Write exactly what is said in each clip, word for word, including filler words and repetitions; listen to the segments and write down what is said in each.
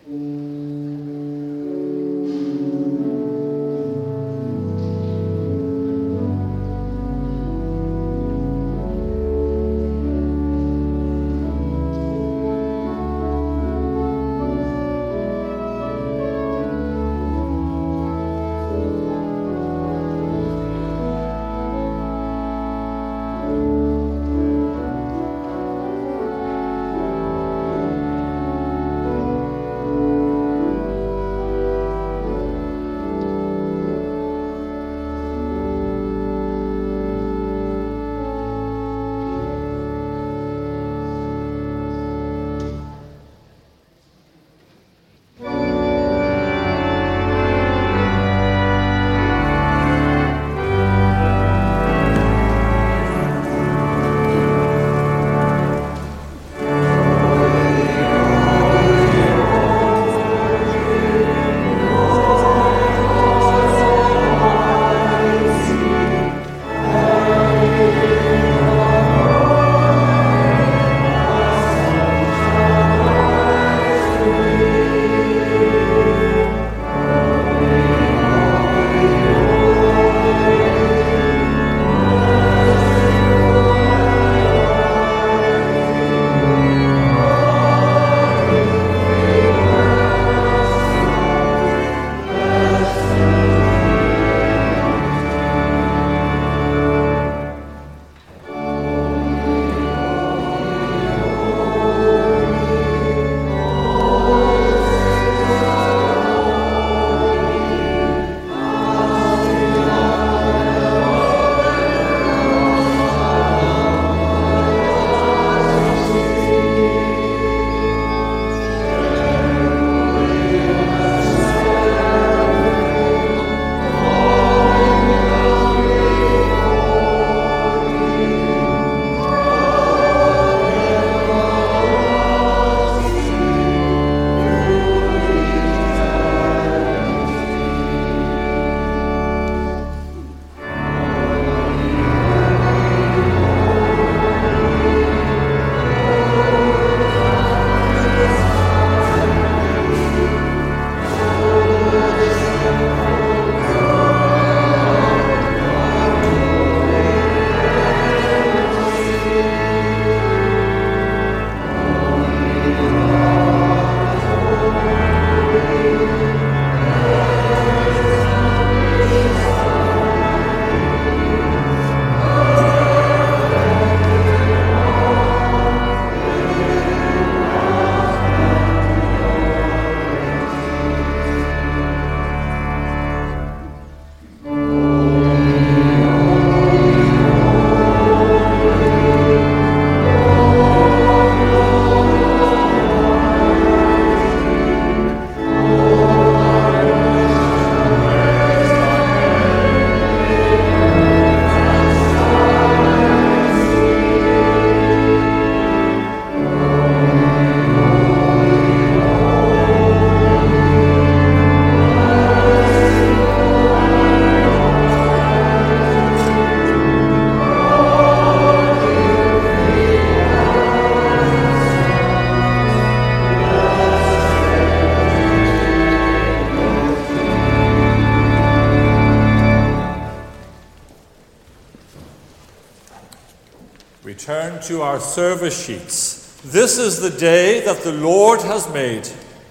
We turn to our service sheets. This is the day that the Lord has made.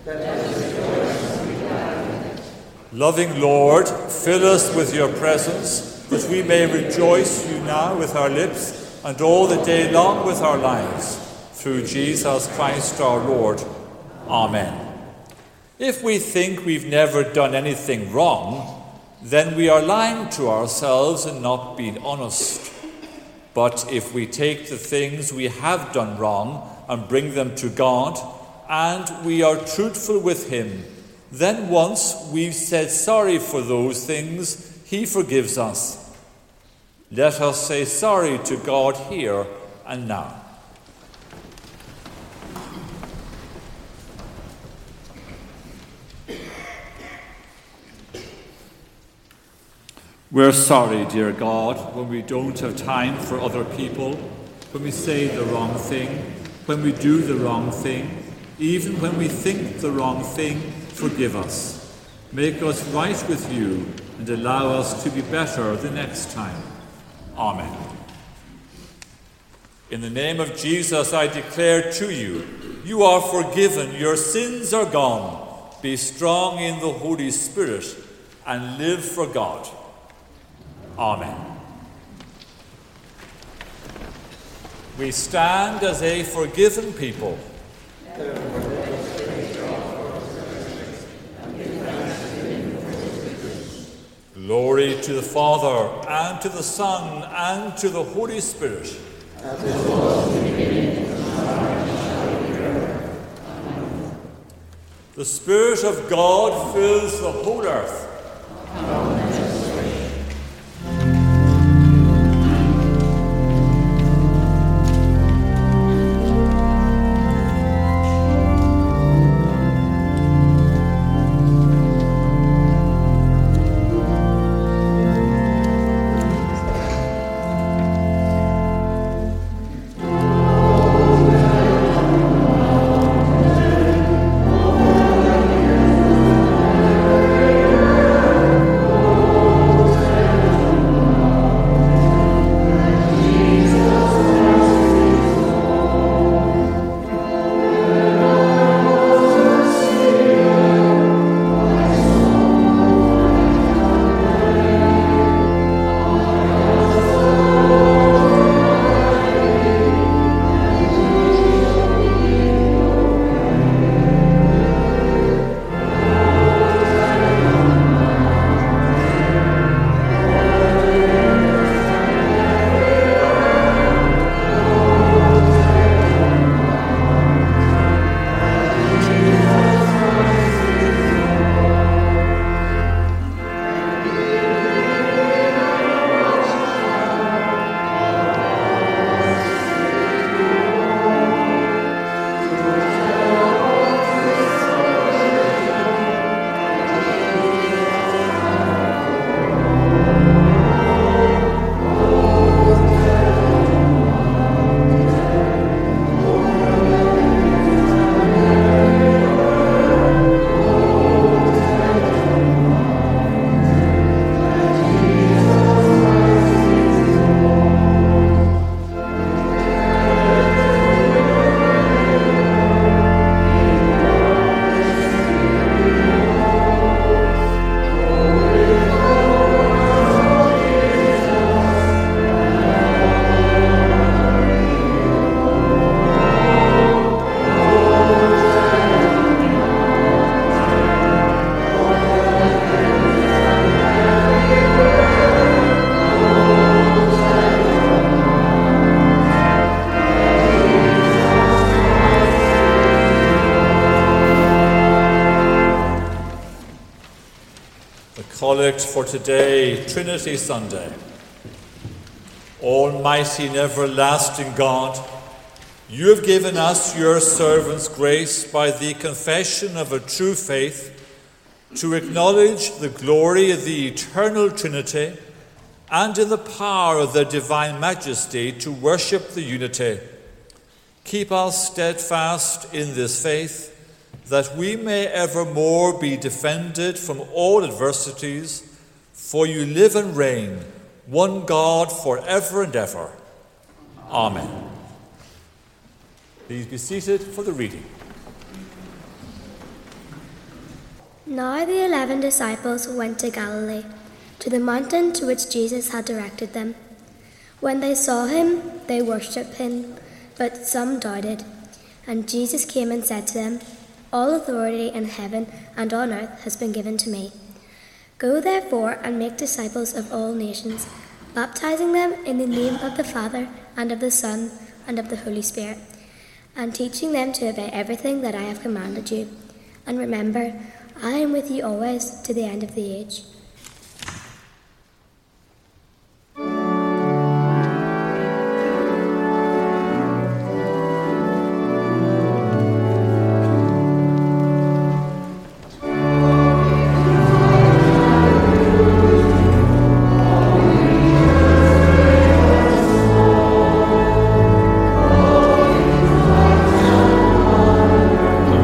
Loving Lord, fill us with your presence, that we may rejoice you now with our lips and all the day long with our lives. Through Jesus Christ our Lord. Amen. If we think we've never done anything wrong, then we are lying to ourselves and not being honest. But if we take the things we have done wrong and bring them to God, and we are truthful with him, then once we've said sorry for those things, he forgives us. Let us say sorry to God here and now. We're sorry, dear God, when we don't have time for other people, when we say the wrong thing, when we do the wrong thing, Even when we think the wrong thing, forgive us. Make us right with you and allow us to be better the next time. Amen. In the name of Jesus, I declare to you, you are forgiven, your sins are gone. Be strong in the Holy Spirit and live for God. Amen. We stand as a forgiven people. Glory to the Father, and to the Son, and to the Holy Spirit. As it was in the beginning, the Spirit of God fills the whole earth. Collect for today, Trinity Sunday. Almighty and everlasting God, you have given us, your servants, grace by the confession of a true faith to acknowledge the glory of the eternal Trinity and in the power of their divine majesty to worship the unity. Keep us steadfast in this faith, that we may evermore be defended from all adversities, for you live and reign, one God, forever and ever. Amen. Please be seated for the reading. Now the eleven disciples went to Galilee, to the mountain to which Jesus had directed them. When they saw him, they worshipped him, but some doubted. And Jesus came and said to them, All authority in heaven and on earth has been given to me. Go therefore and make disciples of all nations, baptizing them in the name of the Father and of the Son and of the Holy Spirit, and teaching them to obey everything that I have commanded you. And remember, I am with you always to the end of the age. Amen.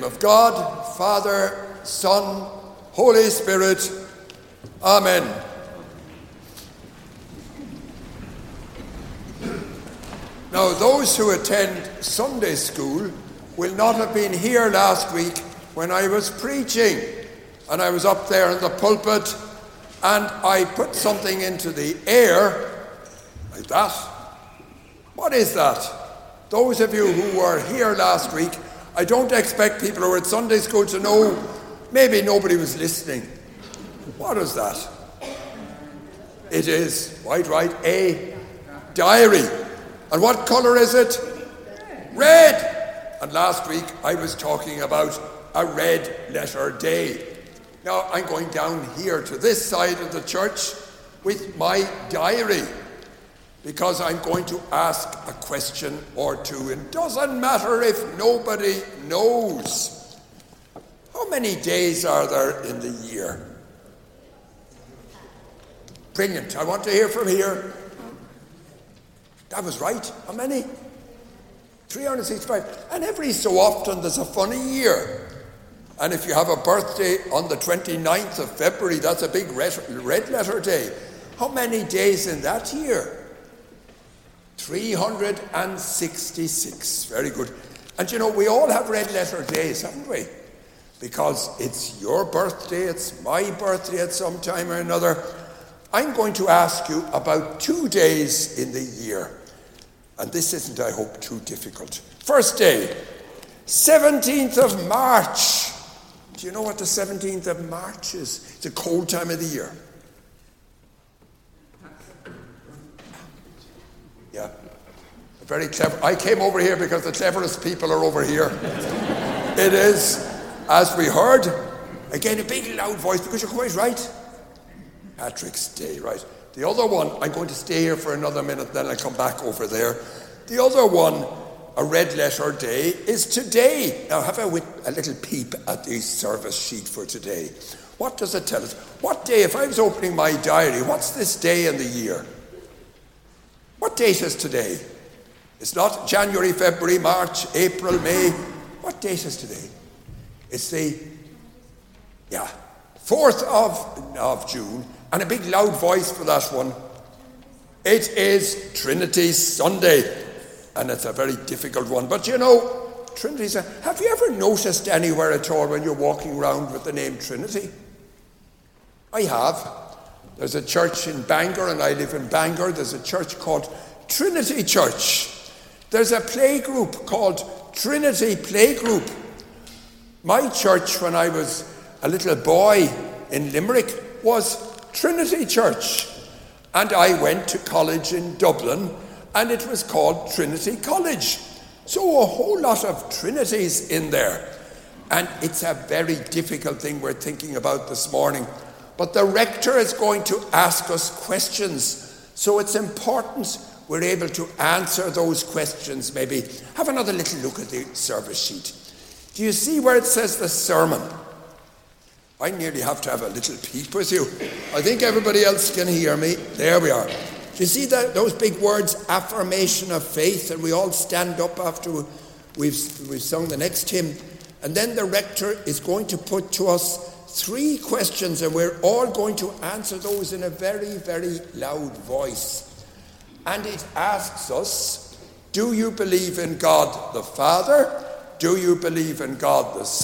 of God, Father, Son, Holy Spirit. Amen. Now, those who attend Sunday school will not have been here last week when I was preaching. And I was up there in the pulpit, and I put something into the air, like that. What is that? Those of you who were here last week, I don't expect people who were at Sunday school to know. Maybe nobody was listening. What is that? It is, quite right, a diary. And what colour is it? Red. And last week I was talking about a red letter day. Now I'm going down here to this side of the church with my diary, because I'm going to ask a question or two. It doesn't matter if nobody knows. How many days are there in the year? Brilliant. I want to hear from here. That was right. How many? three hundred sixty-five. And every so often there's a funny year. And if you have a birthday on the twenty-ninth of February, that's a big red, red letter day. How many days in that year? three hundred sixty-six. Very good. And you know, we all have red letter days, haven't we? Because it's your birthday, it's my birthday at some time or another. I'm going to ask you about two days in the year. And this isn't, I hope, too difficult. First day, seventeenth of March. Do you know what the seventeenth of March is? It's a cold time of the year. Yeah. Very clever. I came over here because the cleverest people are over here. It is, as we heard, again, a big loud voice, because you're quite right. Patrick's Day, right. The other one, I'm going to stay here for another minute, then I'll come back over there. The other one, a red letter day, is today. Now have a, a little peep at the service sheet for today. What does it tell us? What day, if I was opening my diary, what's this day in the year? What date is today? It's not January, February, March, April, May. What date is today? It's the, yeah, fourth of, of June. And a big loud voice for that one. It is Trinity Sunday. And it's a very difficult one. But you know, Trinity Sunday, have you ever noticed anywhere at all when you're walking around with the name Trinity? I have. There's a church in Bangor, and I live in Bangor. There's a church called Trinity Church. There's a play group called Trinity Playgroup. My church, when I was a little boy in Limerick, was Trinity Church. And I went to college in Dublin, and it was called Trinity College. So a whole lot of Trinities in there. And it's a very difficult thing we're thinking about this morning. But the rector is going to ask us questions. So it's important we're able to answer those questions. Maybe have another little look at the service sheet. Do you see where it says the sermon? I nearly have to have a little peep with you. I think everybody else can hear me. There we are. Do you see that, those big words, affirmation of faith? And we all stand up after we've, we've sung the next hymn. And then the rector is going to put to us three questions, and we're all going to answer those in a very, very loud voice. And it asks us, do you believe in God the Father? Do you believe in God the Son?